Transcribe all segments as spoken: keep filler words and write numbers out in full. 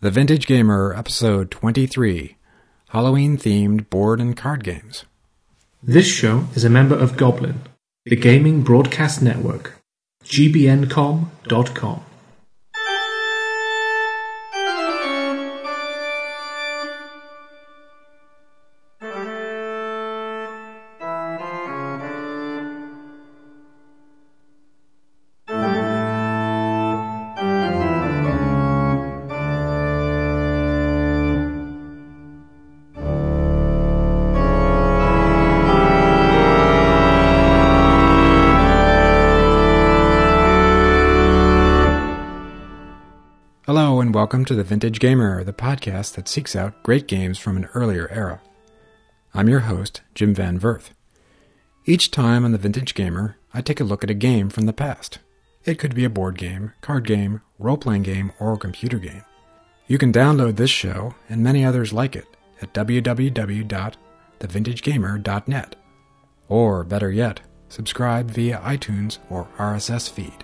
The Vintage Gamer, Episode twenty-three, Halloween-themed board and card games. This show is a member of Goblin, the gaming broadcast network, G B N com dot com. Hello and welcome to The Vintage Gamer, the podcast that seeks out great games from an earlier era. I'm your host, Jim Van Verth. Each time on The Vintage Gamer, I take a look at a game from the past. It could be a board game, card game, role-playing game, or a computer game. You can download this show and many others like it at w w w dot the vintage gamer dot net. Or, better yet, subscribe via iTunes or R S S feed.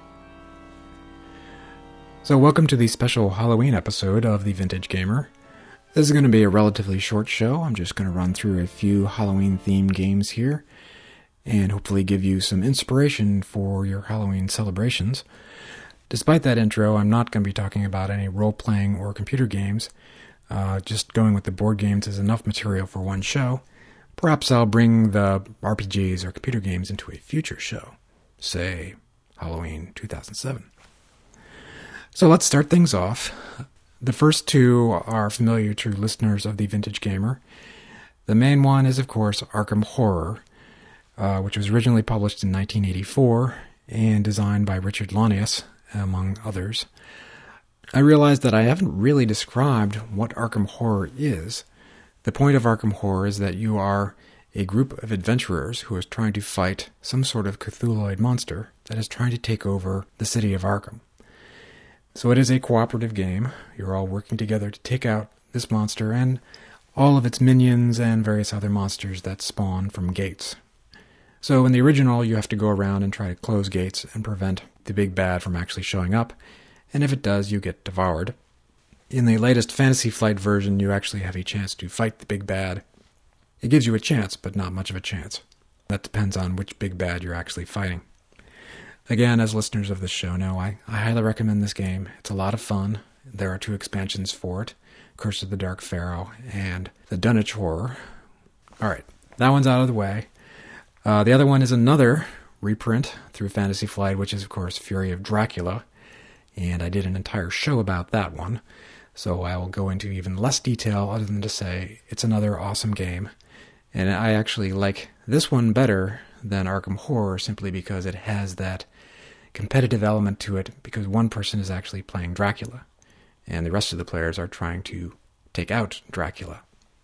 So welcome to the special Halloween episode of The Vintage Gamer. This is going to be a relatively short show. I'm just going to run through a few Halloween-themed games here and hopefully give you some inspiration for your Halloween celebrations. Despite that intro, I'm not going to be talking about any role-playing or computer games. Uh, just going with the board games is enough material for one show. Perhaps I'll bring the R P Gs or computer games into a future show, say Halloween two thousand seven. So let's start things off. The first two are familiar to listeners of the Vintage Gamer. The main one is, of course, Arkham Horror, uh, which was originally published in nineteen eighty-four and designed by Richard Launius, among others. I realized that I haven't really described what Arkham Horror is. The point of Arkham Horror is that you are a group of adventurers who is trying to fight some sort of Cthulhuid monster that is trying to take over the city of Arkham. So it is a cooperative game. You're all working together to take out this monster and all of its minions and various other monsters that spawn from gates. So in the original, you have to go around and try to close gates and prevent the big bad from actually showing up, and if it does, you get devoured. In the latest Fantasy Flight version, you actually have a chance to fight the big bad. It gives you a chance, but not much of a chance. That depends on which big bad you're actually fighting. Again, as listeners of this show know, I, I highly recommend this game. It's a lot of fun. There are two expansions for it, Curse of the Dark Pharaoh and the Dunwich Horror. Alright, that one's out of the way. Uh, the other one is another reprint through Fantasy Flight, which is, of course, Fury of Dracula. And I did an entire show about that one, so I will go into even less detail other than to say it's another awesome game. And I actually like this one better than Arkham Horror simply because it has that competitive element to it, because one person is actually playing Dracula, and the rest of the players are trying to take out Dracula.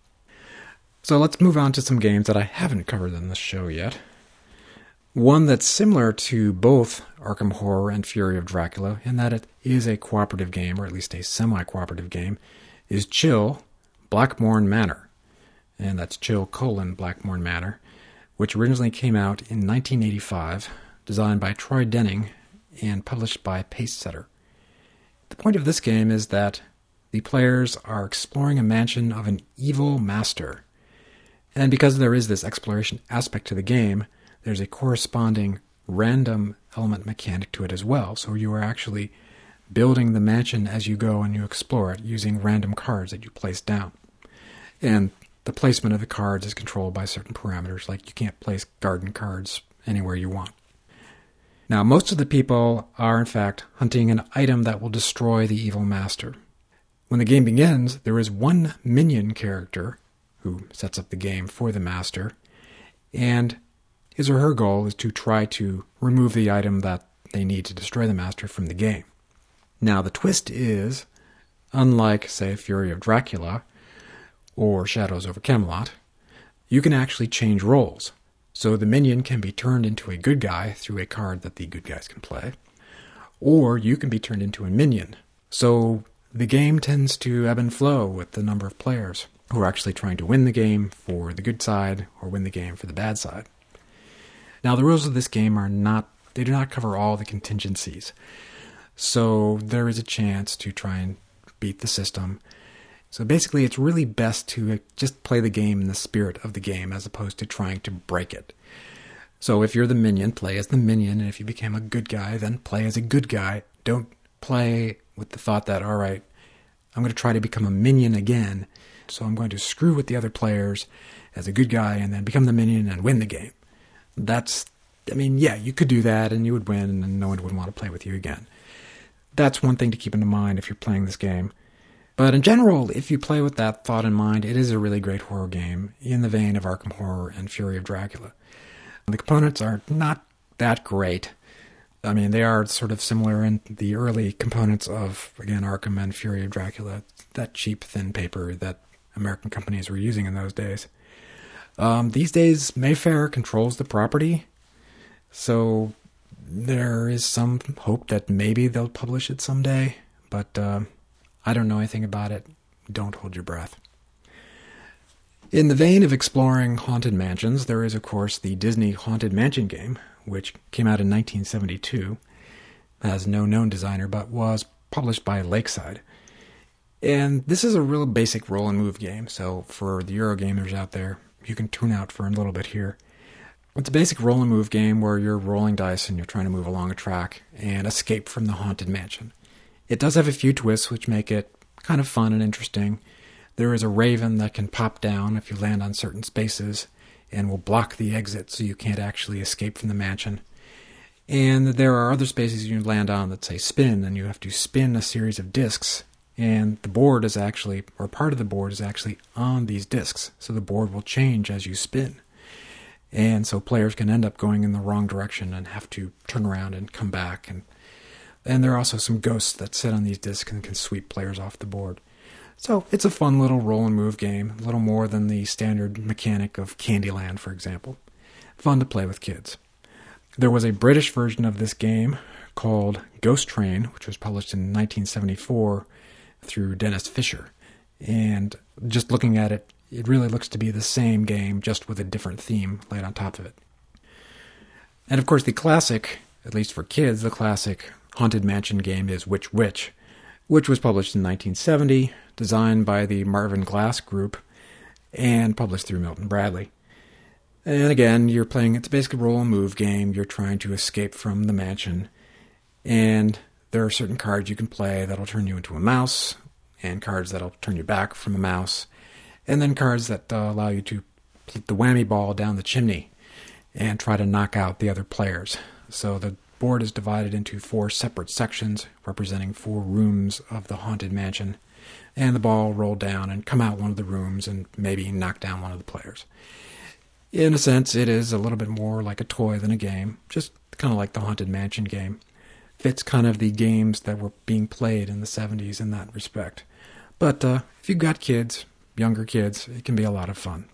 So let's move on to some games that I haven't covered in this show yet. One that's similar to both Arkham Horror and Fury of Dracula, in that it is a cooperative game, or at least a semi-cooperative game, is Chill, Blackmorn Manor. And that's Chill colon Blackmorn Manor, which originally came out in nineteen eighty-five, designed by Troy Denning, and published by Pacesetter. The point of this game is that the players are exploring a mansion of an evil master. And because there is this exploration aspect to the game, there's a corresponding random element mechanic to it as well. So you are actually building the mansion as you go and you explore it using random cards that you place down. And the placement of the cards is controlled by certain parameters, like you can't place garden cards anywhere you want. Now, most of the people are, in fact, hunting an item that will destroy the evil master. When the game begins, there is one minion character who sets up the game for the master, and his or her goal is to try to remove the item that they need to destroy the master from the game. Now, the twist is, unlike, say, Fury of Dracula or Shadows over Camelot, you can actually change roles. So the minion can be turned into a good guy through a card that the good guys can play, or you can be turned into a minion. So the game tends to ebb and flow with the number of players who are actually trying to win the game for the good side or win the game for the bad side. Now, the rules of this game are not, they do not cover all the contingencies. So there is a chance to try and beat the system. So basically, it's really best to just play the game in the spirit of the game as opposed to trying to break it. So if you're the minion, play as the minion, and if you became a good guy, then play as a good guy. Don't play with the thought that, all right, I'm going to try to become a minion again, so I'm going to screw with the other players as a good guy and then become the minion and win the game. That's, I mean, yeah, you could do that and you would win and no one would want to play with you again. That's one thing to keep in mind if you're playing this game. But in general, if you play with that thought in mind, it is a really great horror game in the vein of Arkham Horror and Fury of Dracula. The components are not that great. I mean, they are sort of similar in the early components of, again, Arkham and Fury of Dracula, that cheap, thin paper that American companies were using in those days. Um, these days, Mayfair controls the property, so there is some hope that maybe they'll publish it someday, but uh, I don't know anything about it. Don't hold your breath. In the vein of exploring haunted mansions, there is, of course, the Disney Haunted Mansion game, which came out in nineteen seventy-two, has no known designer, but was published by Lakeside. And this is a real basic roll and move game, so for the Eurogamers out there, you can tune out for a little bit here. It's a basic roll and move game where you're rolling dice and you're trying to move along a track and escape from the haunted mansion. It does have a few twists which make it kind of fun and interesting. There is a raven that can pop down if you land on certain spaces and will block the exit so you can't actually escape from the mansion. And there are other spaces you land on that say spin, and you have to spin a series of discs. And the board is actually, or part of the board is actually on these discs, so the board will change as you spin. And so players can end up going in the wrong direction and have to turn around and come back. And and there are also some ghosts that sit on these discs and can sweep players off the board. So it's a fun little roll and move game, a little more than the standard mechanic of Candyland, for example. Fun to play with kids. There was a British version of this game called Ghost Train, which was published in nineteen seventy-four through Dennis Fisher. And just looking at it, it really looks to be the same game, just with a different theme laid on top of it. And of course the classic, at least for kids, the classic Haunted Mansion game is Which Witch, which was published in nineteen seventy, designed by the Marvin Glass Group, and published through Milton Bradley. And again, you're playing, it's a basic roll and move game, you're trying to escape from the mansion, and there are certain cards you can play that'll turn you into a mouse, and cards that'll turn you back from a mouse, and then cards that uh, allow you to hit the whammy ball down the chimney and try to knock out the other players. So the board is divided into four separate sections representing four rooms of the haunted mansion, and the ball will roll down and come out one of the rooms and maybe knock down one of the players. In a sense, it is a little bit more like a toy than a game, just kind of like the Haunted Mansion game. Fits kind of the games that were being played in the seventies in that respect. But uh, if you've got kids, younger kids, it can be a lot of fun.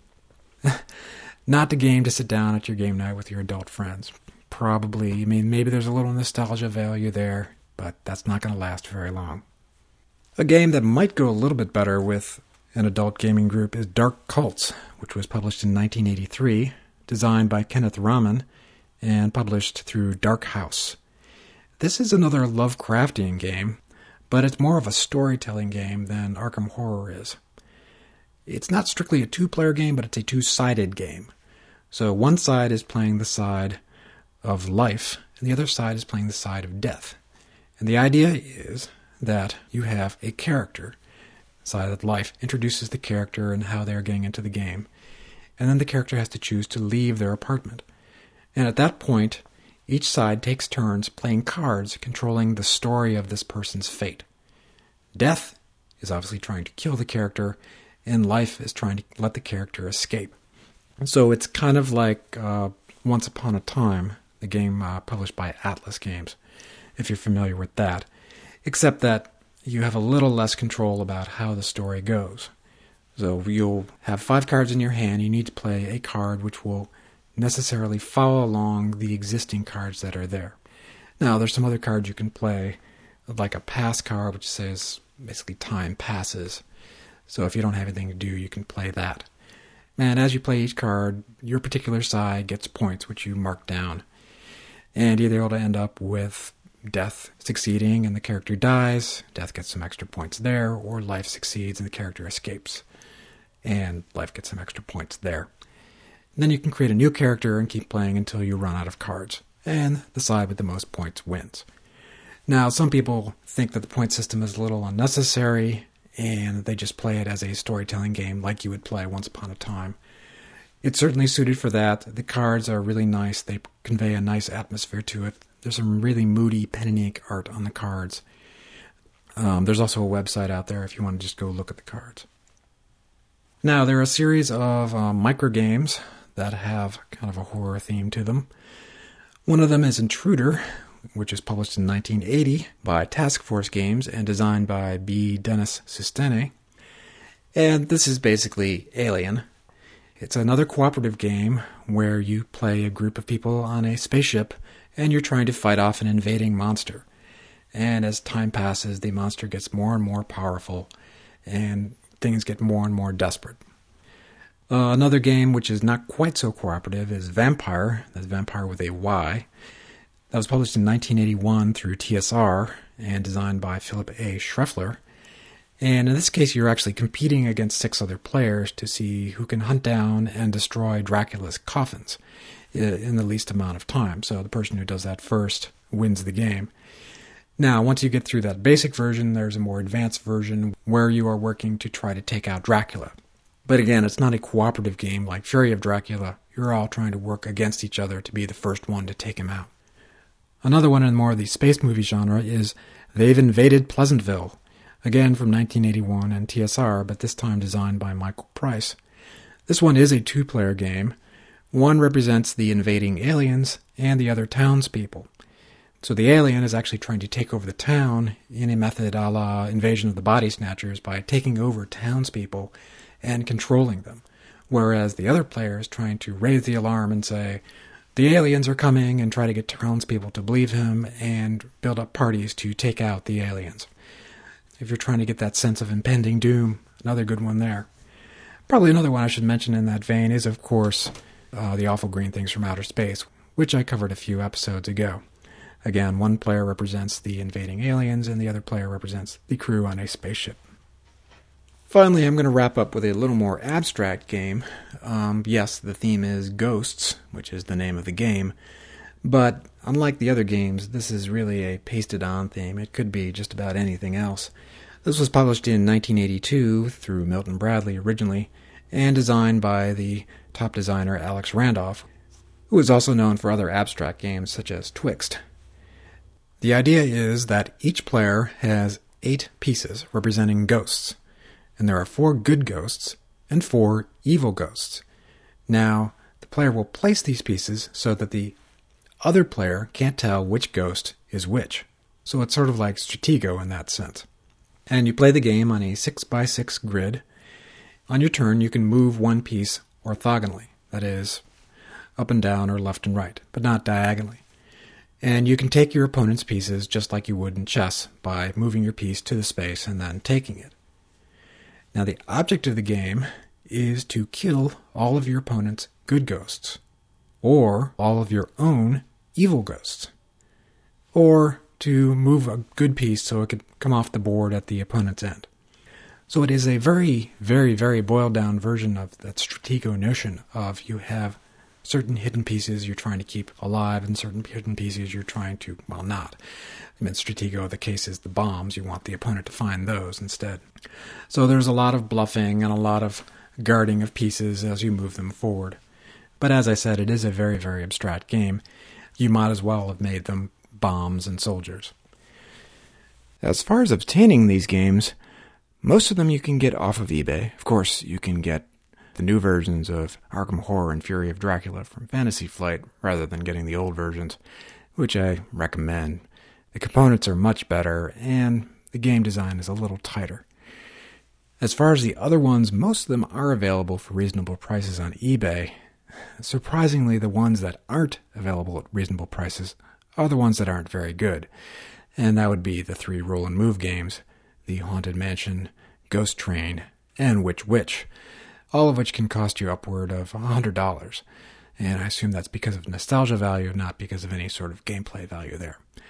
Not the game to sit down at your game night with your adult friends. Probably, I mean, maybe there's a little nostalgia value there, but that's not going to last very long. A game that might go a little bit better with an adult gaming group is Dark Cults, which was published in nineteen eighty-three, designed by Kenneth Rahman, and published through Dark House. This is another Lovecraftian game, but it's more of a storytelling game than Arkham Horror is. It's not strictly a two-player game, but it's a two-sided game. So one side is playing the side of life, and the other side is playing the side of death. And the idea is that you have a character. Side of life introduces the character and how they're getting into the game. And then the character has to choose to leave their apartment. And at that point, each side takes turns playing cards controlling the story of this person's fate. Death is obviously trying to kill the character, and life is trying to let the character escape. So it's kind of like uh, Once Upon a Time, the game uh, published by Atlas Games, if you're familiar with that. Except that you have a little less control about how the story goes. So you'll have five cards in your hand. You need to play a card which will necessarily follow along the existing cards that are there. Now, there's some other cards you can play, like a pass card, which says basically time passes. So if you don't have anything to do, you can play that. And as you play each card, your particular side gets points, which you mark down. And you're able to end up with death succeeding and the character dies, death gets some extra points there, or life succeeds and the character escapes, and life gets some extra points there. And then you can create a new character and keep playing until you run out of cards, and the side with the most points wins. Now, some people think that the point system is a little unnecessary, and they just play it as a storytelling game like you would play Once Upon a Time. It's certainly suited for that. The cards are really nice. They convey a nice atmosphere to it. There's some really moody pen and ink art on the cards. Um, there's also a website out there if you want to just go look at the cards. Now, there are a series of uh, micro games that have kind of a horror theme to them. One of them is Intruder, which is published in nineteen eighty by Task Force Games and designed by B. Dennis Sustene. And this is basically Alien. It's another cooperative game where you play a group of people on a spaceship and you're trying to fight off an invading monster. And as time passes, the monster gets more and more powerful and things get more and more desperate. Uh, another game which is not quite so cooperative is Vampire. That's Vampire with a Y. That was published in nineteen eighty-one through T S R and designed by Philip A. Schreffler. And in this case, you're actually competing against six other players to see who can hunt down and destroy Dracula's coffins in the least amount of time. So the person who does that first wins the game. Now, once you get through that basic version, there's a more advanced version where you are working to try to take out Dracula. But again, it's not a cooperative game like Fury of Dracula. You're all trying to work against each other to be the first one to take him out. Another one in more of the space movie genre is They've Invaded Pleasantville. Again from nineteen eighty-one and T S R, but this time designed by Michael Price. This one is a two-player game. One represents the invading aliens and the other townspeople. So the alien is actually trying to take over the town in a method a la Invasion of the Body Snatchers by taking over townspeople and controlling them, whereas the other player is trying to raise the alarm and say, the aliens are coming, and try to get townspeople to believe him and build up parties to take out the aliens. If you're trying to get that sense of impending doom, another good one there. Probably another one I should mention in that vein is, of course, uh, The Awful Green Things from Outer Space, which I covered a few episodes ago. Again, one player represents the invading aliens, and the other player represents the crew on a spaceship. Finally, I'm going to wrap up with a little more abstract game. Um, yes, the theme is Ghosts, which is the name of the game, but unlike the other games, this is really a pasted-on theme. It could be just about anything else. This was published in nineteen eighty-two through Milton Bradley originally, and designed by the top designer Alex Randolph, who is also known for other abstract games such as Twixt. The idea is that each player has eight pieces representing ghosts, and there are four good ghosts and four evil ghosts. Now, the player will place these pieces so that the other player can't tell which ghost is which. So it's sort of like Stratego in that sense. And you play the game on a six by six grid. On your turn, you can move one piece orthogonally, that is, up and down or left and right, but not diagonally. And you can take your opponent's pieces just like you would in chess by moving your piece to the space and then taking it. Now, the object of the game is to kill all of your opponent's good ghosts, or all of your own evil ghosts, or to move a good piece so it could come off the board at the opponent's end. So it is a very, very, very boiled down version of that Stratego notion of you have certain hidden pieces you're trying to keep alive and certain hidden pieces you're trying to, well, not. I mean, Stratego, the case is the bombs. You want the opponent to find those instead. So there's a lot of bluffing and a lot of guarding of pieces as you move them forward. But as I said, it is a very, very abstract game. You might as well have made them bombs and soldiers. As far as obtaining these games, most of them you can get off of eBay. Of course, you can get the new versions of Arkham Horror and Fury of Dracula from Fantasy Flight rather than getting the old versions, which I recommend. The components are much better, and the game design is a little tighter. As far as the other ones, most of them are available for reasonable prices on eBay. Surprisingly, the ones that aren't available at reasonable prices are the ones that aren't very good, and that would be the three roll and move games, the Haunted Mansion, Ghost Train, and Witch Witch, all of which can cost you upward of one hundred dollars, and I assume that's because of nostalgia value, not because of any sort of gameplay value there.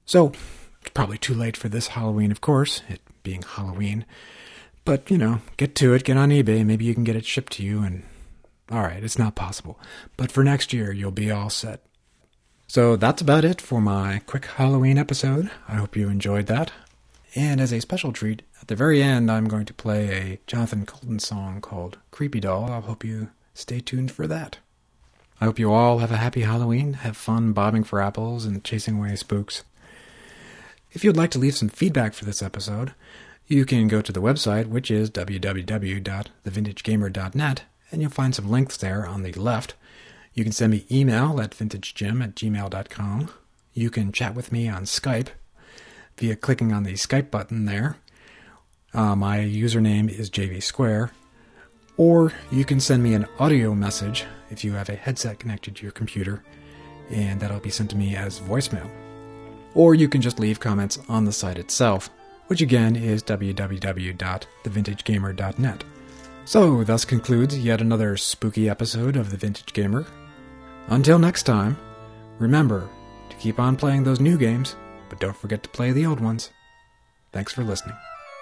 So, it's probably too late for this Halloween, of course, it being Halloween. But, you know, get to it, get on eBay, maybe you can get it shipped to you, and alright, it's not possible. But for next year, you'll be all set. So that's about it for my quick Halloween episode. I hope you enjoyed that. And as a special treat, at the very end, I'm going to play a Jonathan Coulton song called Creepy Doll. I hope you stay tuned for that. I hope you all have a happy Halloween, have fun bobbing for apples and chasing away spooks. If you'd like to leave some feedback for this episode, you can go to the website, which is w w w dot the vintage gamer dot net, and you'll find some links there on the left. You can send me email at vintagejim at gmail dot com. You can chat with me on Skype via clicking on the Skype button there. Uh, my username is J V Square. Or you can send me an audio message if you have a headset connected to your computer, and that'll be sent to me as voicemail. Or you can just leave comments on the site itself, which again is w w w dot the vintage gamer dot net. So, thus concludes yet another spooky episode of The Vintage Gamer. Until next time, remember to keep on playing those new games, but don't forget to play the old ones. Thanks for listening.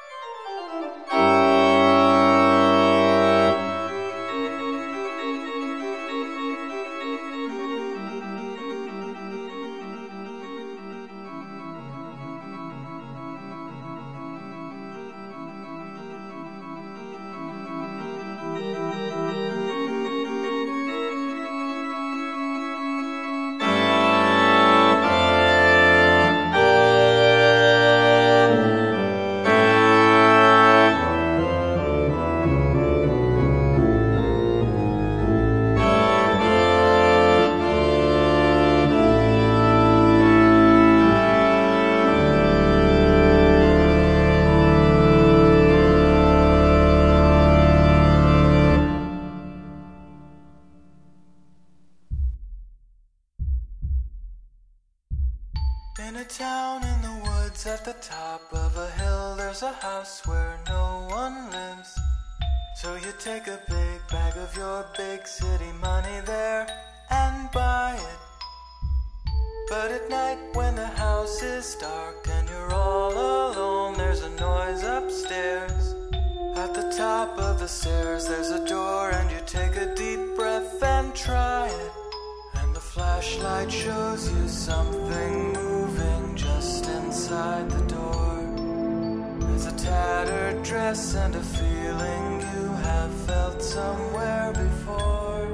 In a town in the woods at the top of a hill, there's a house where no one lives. So you take a big bag of your big city money there and buy it. But at night when the house is dark and you're all alone, there's a noise upstairs. At the top of the stairs there's a door, and you take a deep breath and try it. And the flashlight shows you something moving just inside the door. There's a tattered dress and a feeling you have felt somewhere before.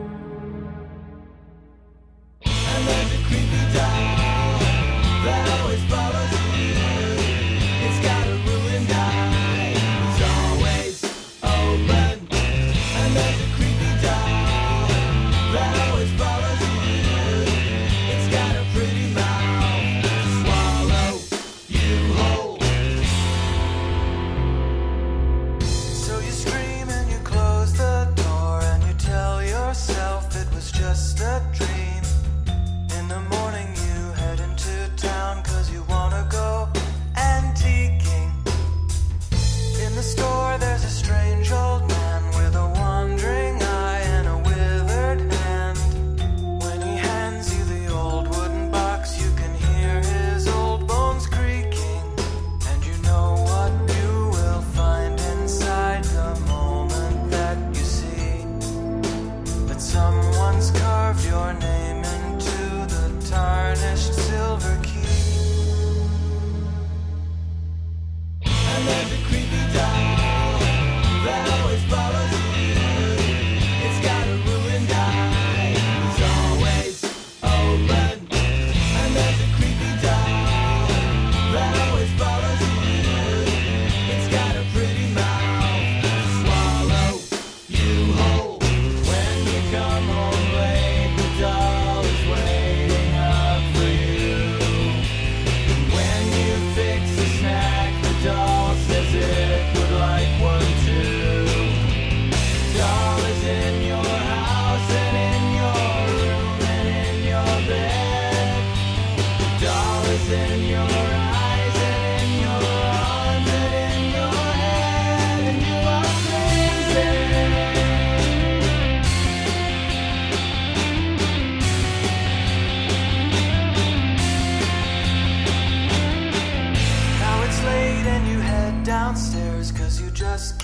And there's a creepy doll that always follows you. It's got a ruined eye, it's always open. And there's a creepy doll that always follows you. It's got a pretty mouth to swallow you whole. So you scream and you close the door, and you tell yourself it was just a dream. In the morning you head into town 'cause you wanna go antiquing. In the store there's a strange old man with a wandering eye and a withered hand. When he hands you the old wooden box, you can hear his old bones creaking. And you know what you will find inside the moment that you see that someone's carved your name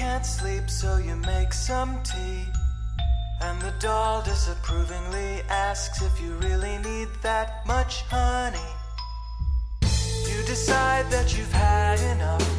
can't sleep, so you make some tea. And the doll disapprovingly asks if you really need that much honey. You decide that you've had enough